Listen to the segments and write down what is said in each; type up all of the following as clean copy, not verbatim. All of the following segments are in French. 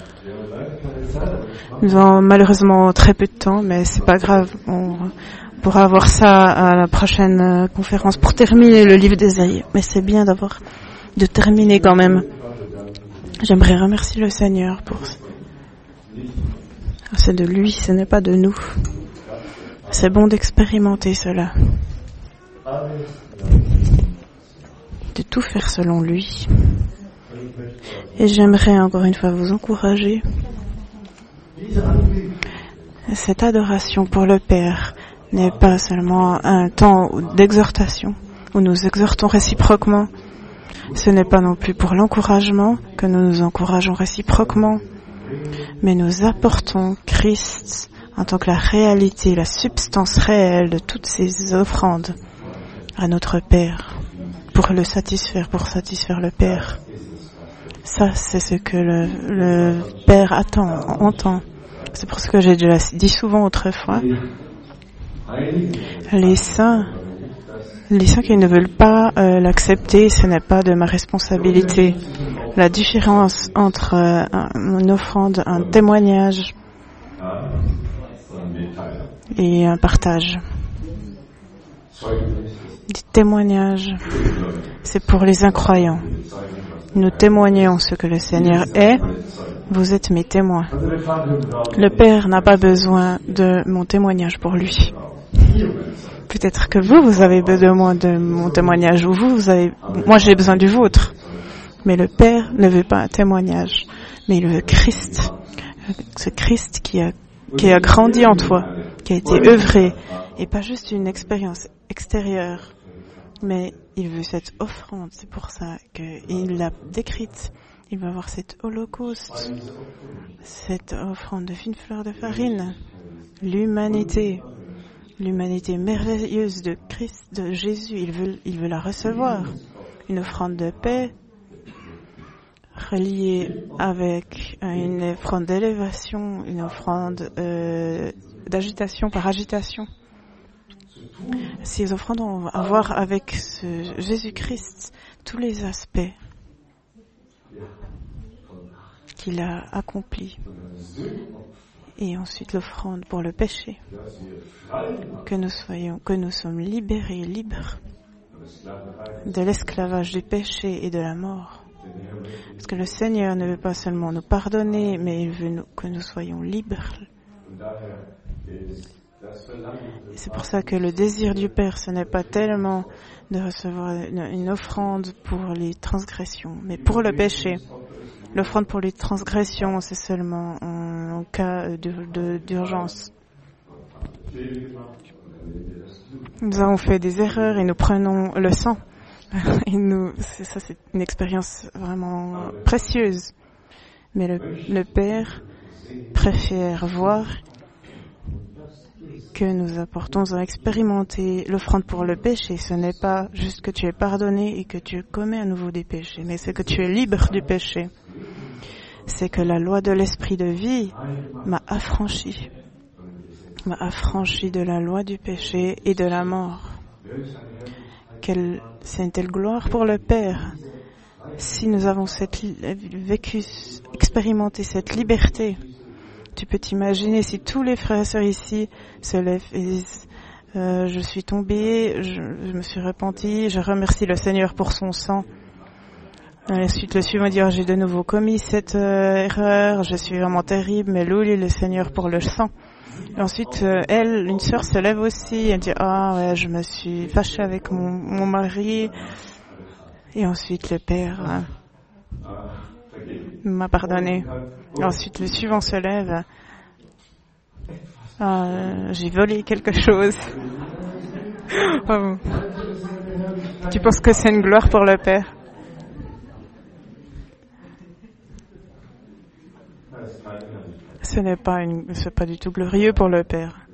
Nous avons malheureusement très peu de temps, mais c'est pas grave. On pourra avoir ça à la prochaine conférence pour terminer le livre d'Ésaïe. Mais c'est bien de terminer quand même. J'aimerais remercier le Seigneur pour ça. C'est de lui, ce n'est pas de nous. C'est bon d'expérimenter cela. De tout faire selon lui. Et j'aimerais encore une fois vous encourager. Cette adoration pour le Père n'est pas seulement un temps d'exhortation où nous exhortons réciproquement. Ce n'est pas non plus pour l'encouragement que nous nous encourageons réciproquement, mais nous apportons Christ en tant que la réalité, la substance réelle de toutes ces offrandes à notre Père pour le satisfaire, pour satisfaire le Père. Ça, c'est ce que le Père entend. C'est pour ça que j'ai déjà dit souvent autrefois. Les saints qui ne veulent pas l'accepter, ce n'est pas de ma responsabilité. La différence entre une offrande, un témoignage et un partage. Des témoignages, c'est pour les incroyants. Nous témoignons ce que le Seigneur est. Vous êtes mes témoins. Le Père n'a pas besoin de mon témoignage pour lui. Peut-être que vous avez besoin de mon témoignage, ou moi j'ai besoin du vôtre. Mais le Père ne veut pas un témoignage, mais il veut Christ. Ce Christ qui a grandi en toi, qui a été œuvré, et pas juste une expérience extérieure, mais il veut cette offrande. C'est pour ça qu'il l'a décrite. Il va avoir cette holocauste, cette offrande de fine fleur de farine, l'humanité merveilleuse de Christ, de Jésus. Il veut la recevoir. Une offrande de paix reliée avec une offrande d'élévation, une offrande d'agitation par agitation. Ces offrandes vont avoir avec ce Jésus-Christ tous les aspects qu'il a accomplis. Et ensuite l'offrande pour le péché. Que nous sommes libérés, libres de l'esclavage du péché et de la mort. Parce que le Seigneur ne veut pas seulement nous pardonner, mais il veut que nous soyons libres. Et c'est pour ça que le désir du Père, ce n'est pas tellement de recevoir une offrande pour les transgressions, mais pour le péché. L'offrande pour les transgressions, c'est seulement en cas d'urgence. Nous avons fait des erreurs et nous prenons le sang. C'est une expérience vraiment précieuse. Mais le Père préfère voir que nous apportons à expérimenter l'offrande pour le péché. Ce n'est pas juste que tu es pardonné et que tu commets à nouveau des péchés, mais c'est que tu es libre du péché. C'est que la loi de l'esprit de vie m'a affranchi de la loi du péché et de la mort. C'est une telle gloire pour le Père. Si nous avons expérimenté cette liberté, tu peux t'imaginer si tous les frères et sœurs ici se lèvent et disent je suis tombé, je me suis repenti, je remercie le Seigneur pour son sang. Ensuite, le suivant dit j'ai de nouveau commis cette erreur, je suis vraiment terrible, mais louez le Seigneur pour le sang. Et ensuite, une sœur se lève aussi, elle dit je me suis fâchée avec mon mari. Et ensuite, le Père m'a pardonné. Et ensuite, le suivant se lève. J'ai volé quelque chose. Tu penses que c'est une gloire pour le Père? C'est pas du tout glorieux pour le Père.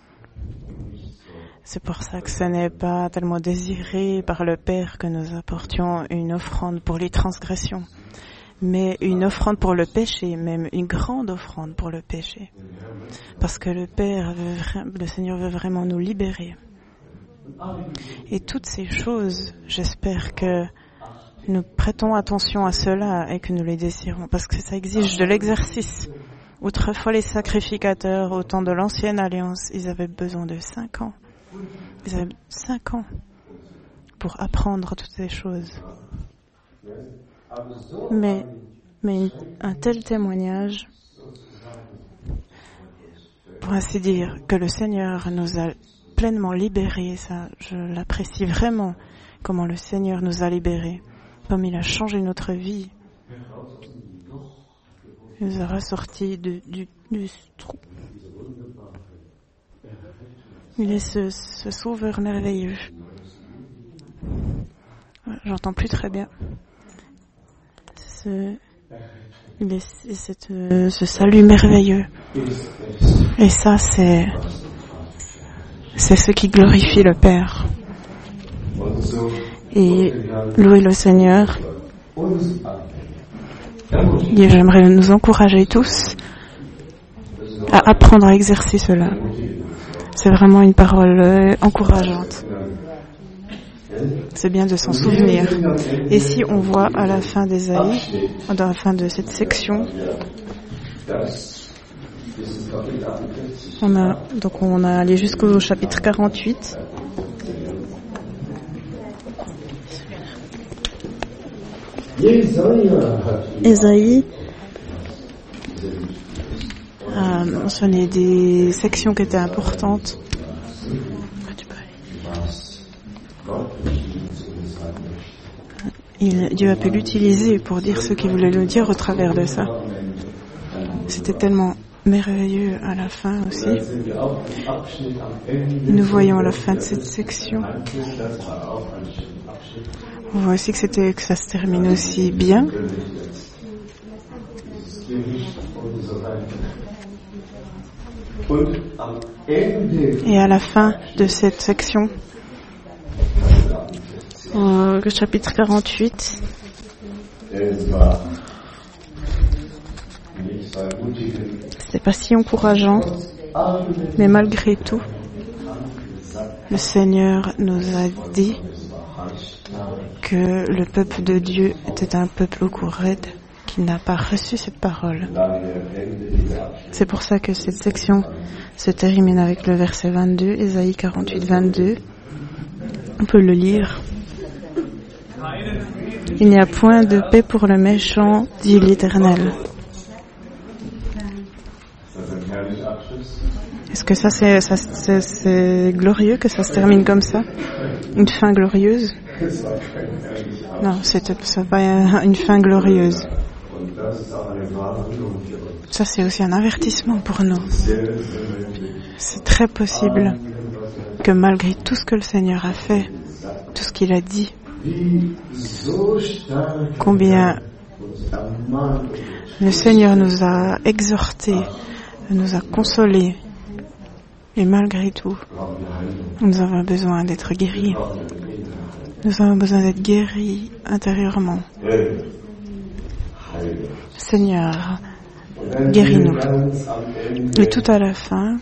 C'est pour ça que ce n'est pas tellement désiré par le Père que nous apportions une offrande pour les transgressions, mais une offrande pour le péché, même une grande offrande pour le péché. Parce que le Seigneur veut vraiment nous libérer. Et toutes ces choses, j'espère que nous prêtons attention à cela et que nous les désirons, parce que ça exige de l'exercice. Autrefois, les sacrificateurs, au temps de l'ancienne alliance, ils avaient besoin de 5 ans. Ils avaient 5 ans pour apprendre toutes ces choses. Mais un tel témoignage, pour ainsi dire, que le Seigneur nous a pleinement libérés, ça, je l'apprécie vraiment, comment le Seigneur nous a libérés, comme il a changé notre vie. Il nous a ressortis du trou. Il est ce sauveur merveilleux. J'entends plus très bien. Il est ce salut merveilleux. Et ça, c'est ce qui glorifie le Père. Et louer le Seigneur. Et j'aimerais nous encourager tous à apprendre à exercer cela. C'est vraiment une parole encourageante. C'est bien de s'en souvenir. Et si on voit à la fin d'Ésaïe, à la fin de cette section, on a allé jusqu'au chapitre 48. Ésaïe a mentionné des sections qui étaient importantes. Dieu a pu l'utiliser pour dire ce qu'il voulait nous dire au travers de ça. C'était tellement merveilleux à la fin aussi. Nous voyons à la fin de cette section. On voit aussi que ça se termine aussi bien. Et à la fin de cette section, le chapitre 48, c'était pas si encourageant, mais malgré tout, le Seigneur nous a dit que le peuple de Dieu était un peuple au cou raide qui n'a pas reçu cette parole. C'est pour ça que cette section se termine avec le verset 22, Ésaïe 48, 22. On peut le lire. Il n'y a point de paix pour le méchant, dit l'Éternel. Est-ce que c'est glorieux que ça se termine comme ça? Une fin glorieuse? Non, c'est pas une fin glorieuse. Ça, c'est aussi un avertissement pour nous. C'est très possible que malgré tout ce que le Seigneur a fait, tout ce qu'il a dit, combien le Seigneur nous a exhortés, nous a consolés, et malgré tout, nous avons besoin d'être guéris. Nous avons besoin d'être guéris intérieurement. Seigneur, guéris-nous. Et tout à la fin,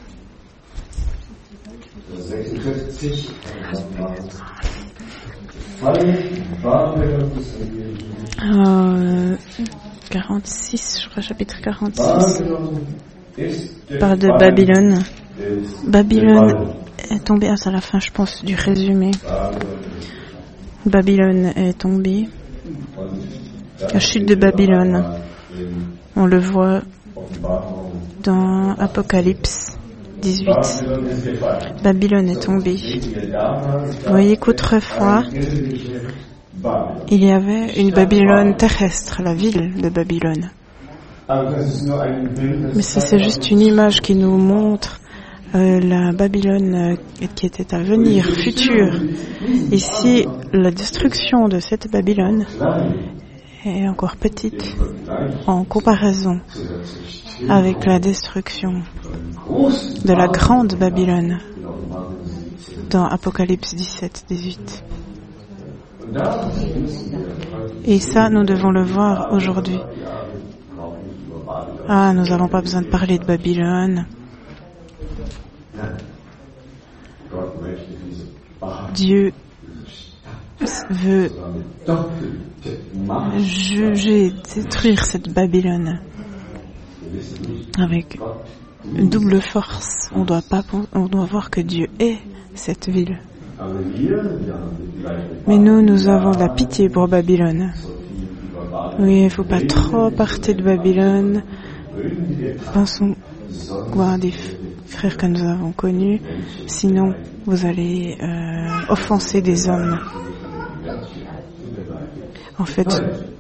46, je crois, chapitre 46, parle de Babylone. Babylone est tombée, c'est à la fin, je pense, du résumé. Babylone est tombée. La chute de Babylone, on le voit dans Apocalypse 18. Babylone est tombée. Vous voyez qu'autrefois, il y avait une Babylone terrestre, la ville de Babylone. Mais ça, c'est juste une image qui nous montre la Babylone qui était à venir, future. Ici, la destruction de cette Babylone est encore petite en comparaison avec la destruction de la grande Babylone dans Apocalypse 17-18. Et ça, nous devons le voir aujourd'hui. Ah, nous n'avons pas besoin de parler de Babylone. Dieu veut juger, détruire cette Babylone avec une double force. On doit voir que Dieu est cette ville. Mais nous avons de la pitié pour Babylone. Oui, il ne faut pas trop partir de Babylone. Pensons à des frères que nous avons connus. Sinon, vous allez offenser des hommes. En fait,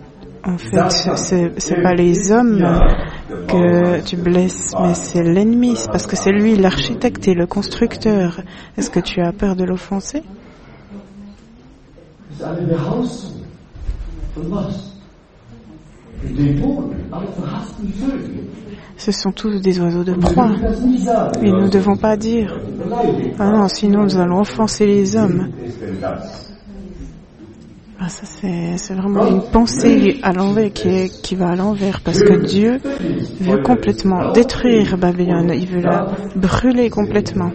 c'est pas les hommes que tu blesses, mais c'est l'ennemi. C'est parce que c'est lui l'architecte et le constructeur. Est-ce que tu as peur de l'offenser? Ce sont tous des oiseaux de proie. Et nous ne devons pas dire « Ah non, sinon nous allons offenser les hommes ». Ah, ça c'est vraiment une pensée à l'envers qui va à l'envers, parce que Dieu veut complètement détruire Babylone, il veut la brûler complètement.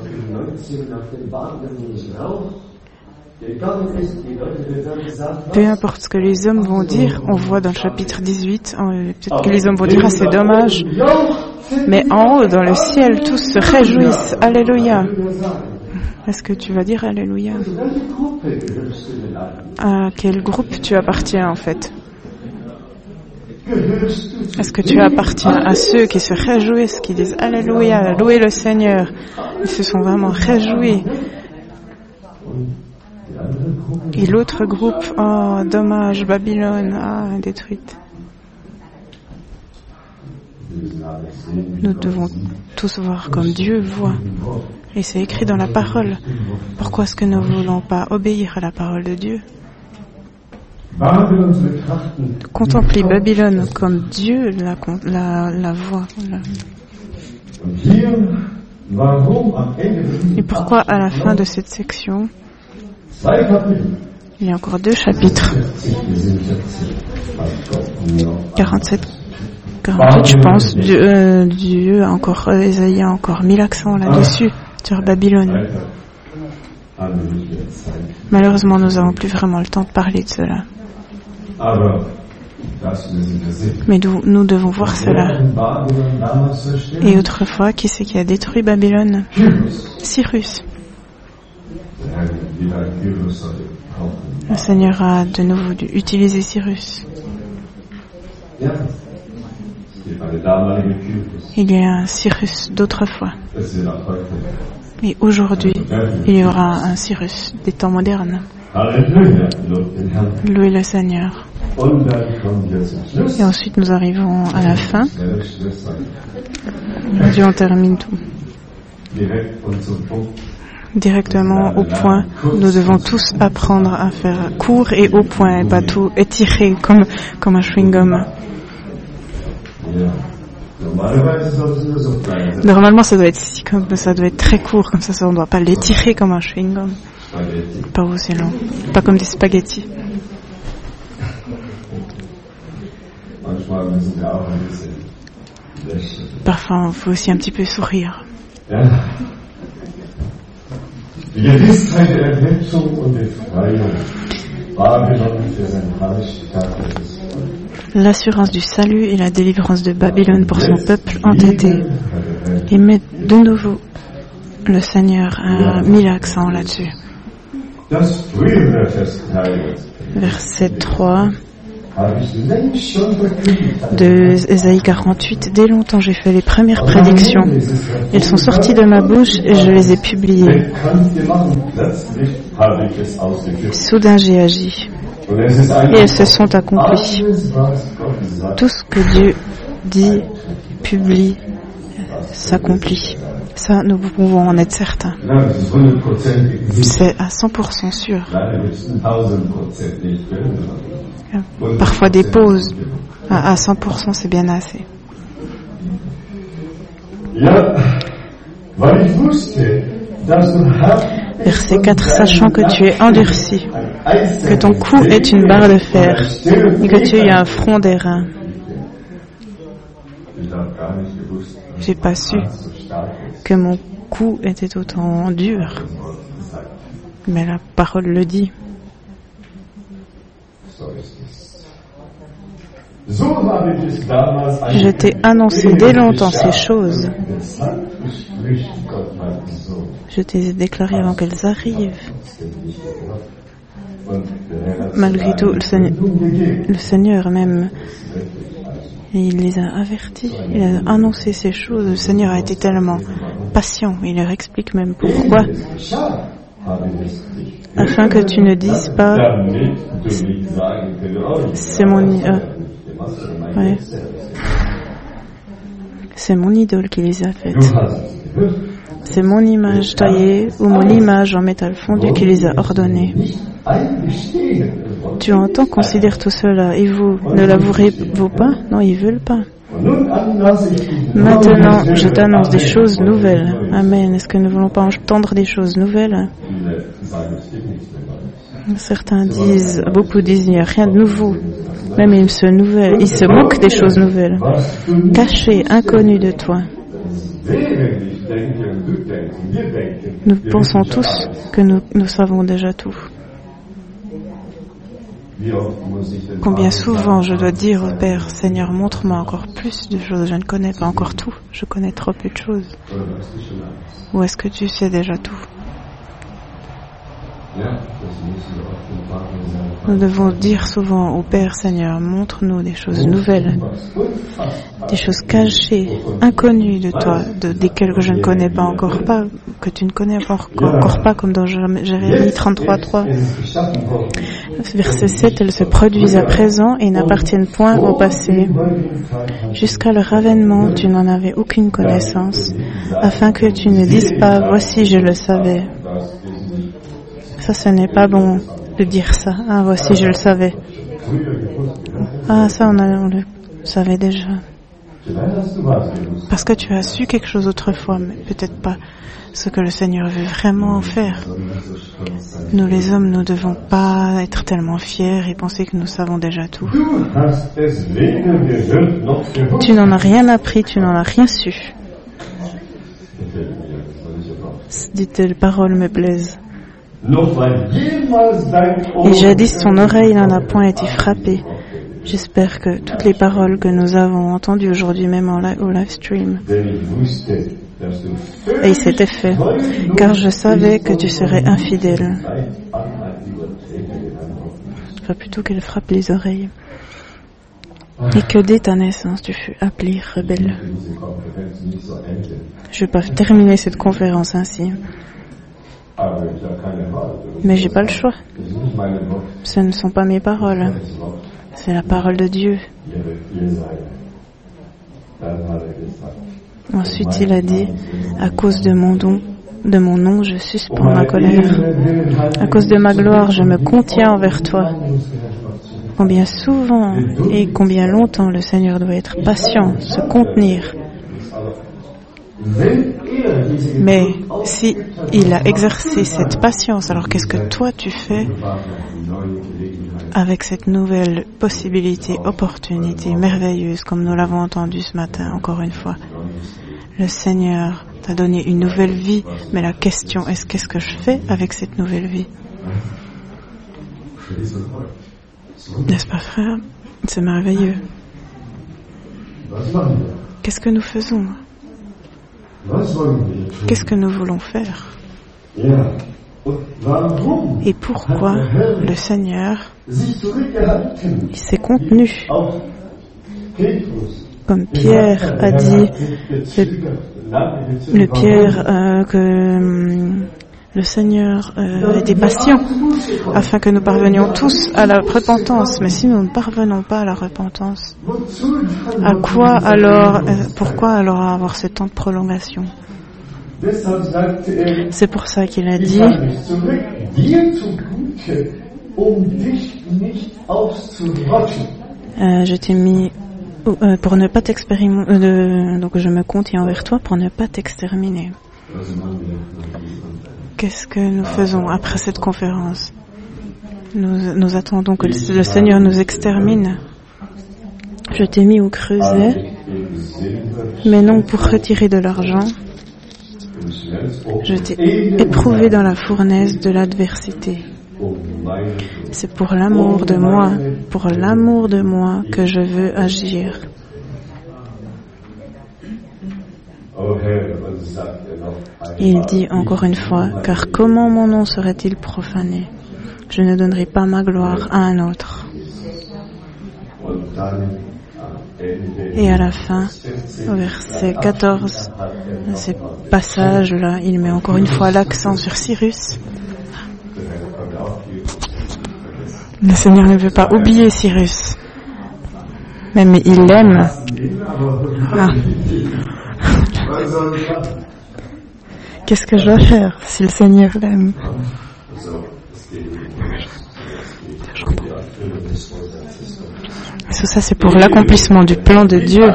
Peu importe ce que les hommes vont dire, on voit dans le chapitre 18, peut-être que les hommes vont dire « Ah, c'est dommage », mais en haut, dans le ciel, tous se réjouissent. Alléluia. Est-ce que tu vas dire Alléluia? À quel groupe tu appartiens en fait? Est-ce que tu appartiens à ceux qui se réjouissent, qui disent Alléluia, louez le Seigneur? Ils se sont vraiment réjouis. Et l'autre groupe, oh dommage, Babylone, détruite. Nous devons tous voir comme Dieu voit. Et c'est écrit dans la parole. Pourquoi est-ce que nous ne voulons pas obéir à la parole de Dieu? Contempler Babylone comme Dieu la voit. Et pourquoi à la fin de cette section, il y a encore 2 chapitres, 47, 48 je pense, Dieu a encore, Ésaïe a encore mis l'accent là-dessus, sur Babylone. Malheureusement, nous n'avons plus vraiment le temps de parler de cela. Mais nous devons voir cela. Et autrefois, qui c'est qui a détruit Babylone? Cyrus. Le Seigneur a de nouveau dû utiliser Cyrus. Il y a un Cyrus d'autrefois. Et aujourd'hui, il y aura un Cyrus des temps modernes. Louez le Seigneur. Et ensuite, nous arrivons à la fin. Dieu en termine tout. Directement au point. Nous devons tous apprendre à faire court et au point, et pas tout étirer comme un chewing-gum. Normalement, ça doit être ça doit être très court, comme ça on ne doit pas l'étirer comme un chewing-gum. Pas aussi long, pas comme des spaghettis. Parfois, il faut aussi un petit peu sourire. L'assurance du salut et la délivrance de Babylone pour son peuple entêté. Et met de nouveau, le Seigneur a mis l'accent là-dessus. Verset 3 de Ésaïe 48. Dès longtemps j'ai fait les premières prédictions. Elles sont sorties de ma bouche et je les ai publiées. Soudain j'ai agi. Et elles se sont accomplies. Tout ce que Dieu dit, publie, s'accomplit. Ça, nous pouvons en être certains. C'est à 100% sûr. Parfois des pauses. À 100%, c'est bien assez. Verset 4, sachant que tu es endurci, que ton cou est une barre de fer, et que tu as un front d'airain. J'ai pas su que mon cou était autant dur, mais la parole le dit. Je t'ai annoncé dès longtemps ces choses. Je t'ai déclaré avant qu'elles arrivent. Malgré tout, le Seigneur même, il les a avertis, il a annoncé ces choses. Le Seigneur a été tellement patient, il leur explique même pourquoi. Afin que tu ne dises pas, c'est mon idole qui les a faites. C'est mon image taillée ou mon image en métal fondu qui les a ordonnées. Tu entends, considère tout cela. Et vous, ne l'avouerez-vous pas? Non, ils ne veulent pas. Maintenant, je t'annonce des choses nouvelles. Amen. Est-ce que nous ne voulons pas entendre des choses nouvelles? Certains disent, beaucoup disent, il n'y a rien de nouveau. Même ils se moquent des choses nouvelles. Cachées, inconnues de toi. Nous pensons tous que nous savons déjà tout. Combien souvent je dois dire au Père, Seigneur, montre-moi encore plus de choses, je ne connais pas encore tout, je connais trop peu de choses. Ou est-ce que tu sais déjà tout? Nous devons dire souvent au Père, Seigneur, montre-nous des choses nouvelles, des choses cachées, inconnues de toi, desquelles que je ne connais pas encore pas, que tu ne connais encore pas, comme dans Jérémie 33:3. Verset 7, elles se produisent à présent et n'appartiennent point au passé. Jusqu'à leur avènement, tu n'en avais aucune connaissance, afin que tu ne dises pas, voici, je le savais. Ça, ce n'est pas bon de dire ça. Ah, voici, je le savais. Ah, ça, on le savait déjà. Parce que tu as su quelque chose autrefois, mais peut-être pas ce que le Seigneur veut vraiment faire. Nous, les hommes, nous ne devons pas être tellement fiers et penser que nous savons déjà tout. Tu n'en as rien appris, tu n'en as rien su. Des telles paroles me plaisent. Et jadis ton oreille n'en a point été frappée. J'espère que toutes les paroles que nous avons entendues aujourd'hui, même au live stream, et il s'était fait, car je savais que tu serais infidèle. Enfin, plutôt qu'elle frappe les oreilles. Et que dès ta naissance, tu fus appelé rebelle. Je ne vais pas terminer cette conférence ainsi. Mais j'ai pas le choix. Ce ne sont pas mes paroles. C'est la parole de Dieu. Ensuite, il a dit, à cause de mon nom, je suspends ma colère. À cause de ma gloire, je me contiens envers toi. Combien souvent et combien longtemps le Seigneur doit être patient, se contenir. Mais si il a exercé cette patience, alors qu'est-ce que toi tu fais avec cette nouvelle possibilité, opportunité merveilleuse, comme nous l'avons entendu ce matin, encore une fois? Le Seigneur t'a donné une nouvelle vie, mais la question est, qu'est-ce que je fais avec cette nouvelle vie? N'est-ce pas, frère? C'est merveilleux. Qu'est-ce que nous faisons? Qu'est-ce que nous voulons faire? Et pourquoi le Seigneur s'est contenu? Comme Pierre a dit, le Pierre que le Seigneur était patient afin que nous parvenions tous à la repentance. Mais si nous ne parvenons pas à la repentance, à quoi alors, pourquoi alors avoir ce temps de prolongation? C'est pour ça qu'il a dit, je t'ai mis pour ne pas t'exterminer, donc je me contiens envers toi pour ne pas t'exterminer. Qu'est-ce que nous faisons après cette conférence? Nous attendons que le Seigneur nous extermine. Je t'ai mis au creuset, mais non pour retirer de l'argent. Je t'ai éprouvé dans la fournaise de l'adversité. C'est pour l'amour de moi que je veux agir. Il dit encore une fois, car comment mon nom serait-il profané? Je ne donnerai pas ma gloire à un autre. Et à la fin, au verset 14, dans ces passages-là, il met encore une fois l'accent sur Cyrus. Le Seigneur ne veut pas oublier Cyrus. Même il l'aime. Ah. Qu'est-ce que je dois faire si le Seigneur l'aime? Tout ça, c'est pour l'accomplissement du plan de Dieu.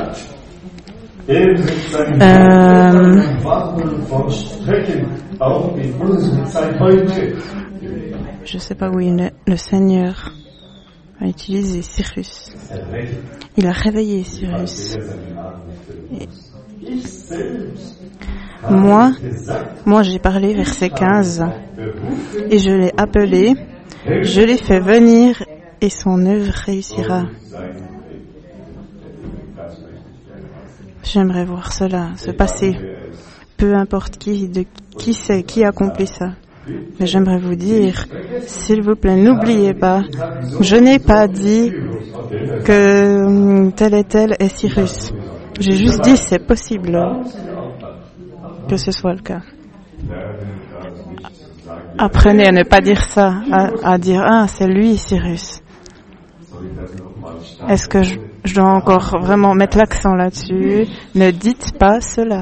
Je ne sais pas où le Seigneur a utilisé Cyrus. Il a réveillé Cyrus. Moi j'ai parlé, verset 15, et je l'ai appelé, je l'ai fait venir, et son œuvre réussira. J'aimerais voir cela se passer. Peu importe qui c'est qui accomplit ça. Mais j'aimerais vous dire, s'il vous plaît, n'oubliez pas, je n'ai pas dit que tel et tel est Cyrus. J'ai juste dit c'est possible que ce soit le cas. Apprenez à ne pas dire ça, à dire c'est lui Cyrus. Est-ce que je dois encore vraiment mettre l'accent là-dessus? Ne dites pas cela.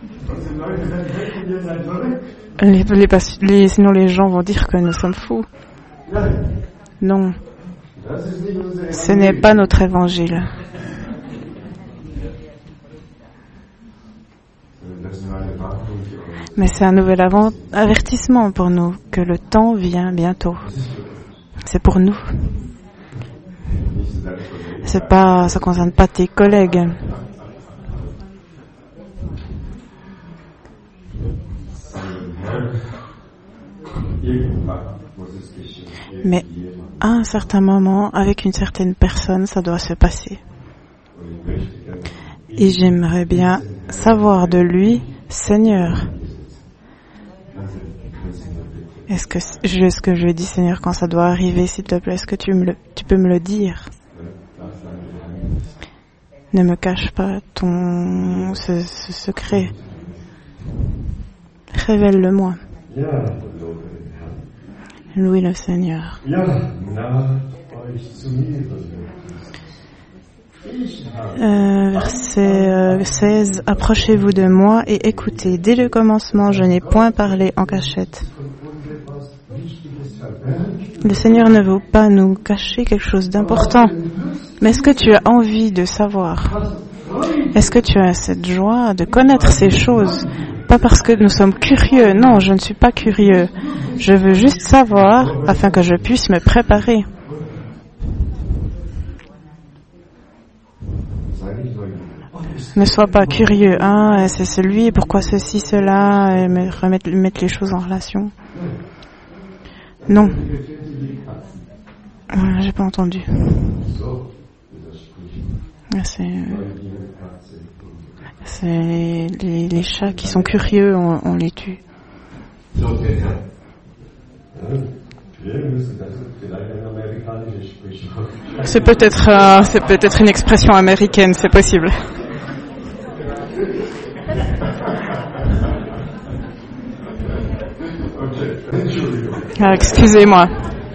Sinon les gens vont dire que nous sommes fous. Non. Ce n'est pas notre évangile. Mais c'est un nouvel avertissement pour nous, que le temps vient bientôt. C'est pour nous. Ça concerne pas tes collègues. Mais à un certain moment, avec une certaine personne, ça doit se passer. Et j'aimerais bien savoir de lui, Seigneur, est-ce que je dis, Seigneur, quand ça doit arriver, s'il te plaît, est-ce que tu peux me le dire? Ne me cache pas ce secret. Révèle-le-moi. Louez le Seigneur. Verset 16. Approchez-vous de moi et écoutez. Dès le commencement, je n'ai point parlé en cachette. Le Seigneur ne veut pas nous cacher quelque chose d'important. Mais est-ce que tu as envie de savoir? Est-ce que tu as cette joie de connaître ces choses? Pas parce que nous sommes curieux. Non, je ne suis pas curieux. Je veux juste savoir afin que je puisse me préparer. Ne sois pas curieux. C'est celui, pourquoi ceci, cela, et mettre les choses en relation. Non. J'ai pas entendu. C'est les chats qui sont curieux, on les tue. C'est peut-être une expression américaine, c'est possible. Excusez-moi.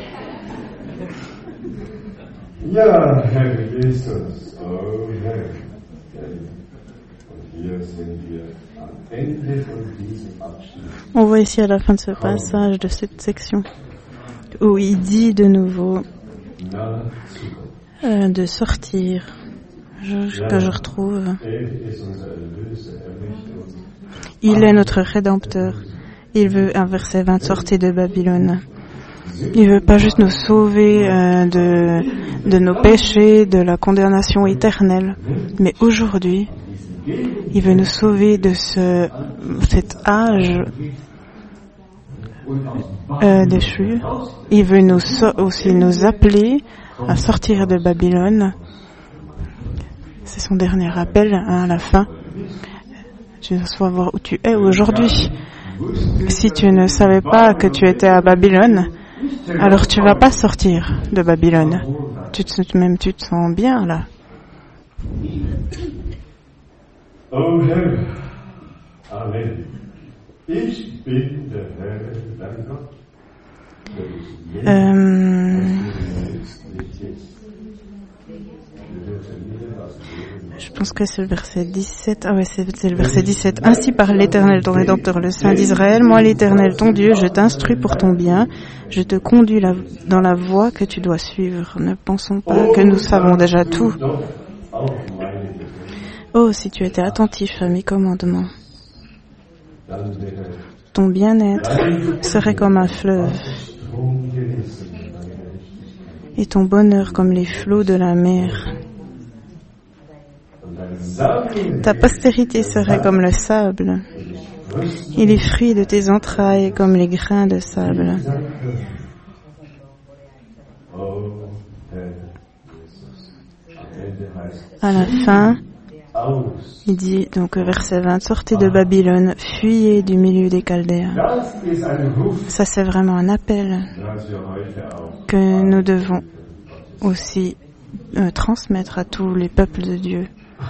On voit ici à la fin de ce passage, de cette section, où il dit de nouveau de sortir, que je retrouve. Il est notre Rédempteur. Il veut, un verset 20, sortir de Babylone. Il veut pas juste nous sauver de nos péchés, de la condamnation éternelle, mais aujourd'hui, il veut nous sauver de cet âge déchus. Il veut aussi nous appeler à sortir de Babylone. C'est son dernier appel à la fin. Tu dois savoir où tu es aujourd'hui. Si tu ne savais pas que tu étais à Babylone, alors tu vas pas sortir de Babylone. Tu te sens bien là. O Herr, Amen. Ich bin der Herr, dein Gott. Je pense que c'est le verset 17. Ah ouais, c'est le verset 17. Ainsi parle l'Éternel, ton Rédempteur, le Saint d'Israël. Moi, l'Éternel, ton Dieu, je t'instruis pour ton bien. Je te conduis dans la voie que tu dois suivre. Ne pensons pas que nous savons déjà tout. Oh, si tu étais attentif à mes commandements, ton bien-être serait comme un fleuve et ton bonheur comme les flots de la mer. Ta postérité serait comme le sable et les fruits de tes entrailles comme les grains de sable. À la fin, il dit donc verset 20, sortez de Babylone, fuyez du milieu des Chaldéens. Ça c'est vraiment un appel que nous devons aussi transmettre à tous les peuples de Dieu.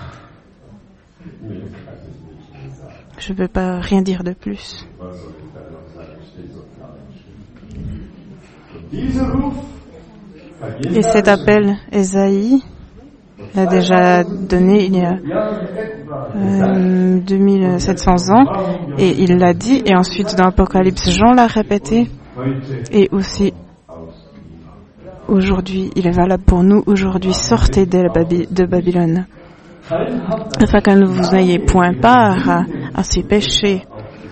Je ne veux pas rien dire de plus. Et cet appel, Ésaïe l'a déjà donné il y a 2700 ans, et il l'a dit, et ensuite dans l'Apocalypse, Jean l'a répété, et aussi aujourd'hui, il est valable pour nous, aujourd'hui, sortez de Babylone, afin que vous n'ayez point part à ces péchés.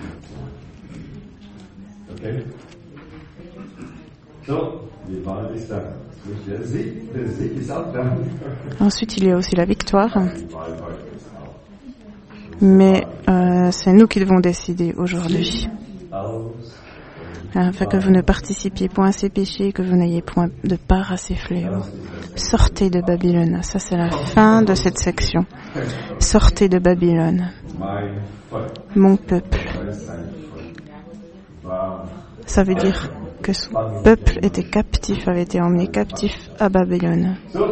Ensuite, il y a aussi la victoire. Mais c'est nous qui devons décider aujourd'hui. Afin que vous ne participiez point à ces péchés, que vous n'ayez point de part à ces fléaux. Sortez de Babylone. Ça, c'est la fin de cette section. Sortez de Babylone. Mon peuple. Ça veut dire que son peuple était captif, avait été emmené captif à Babylone.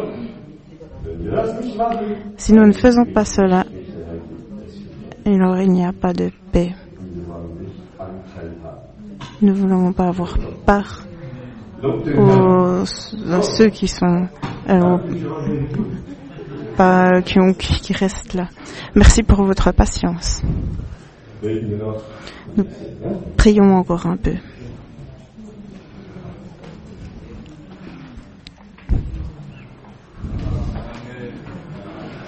Si nous ne faisons pas cela, il n'y a pas de paix. Nous ne voulons pas avoir part à ceux qui sont qui restent là. Merci pour votre patience. Nous prions encore un peu.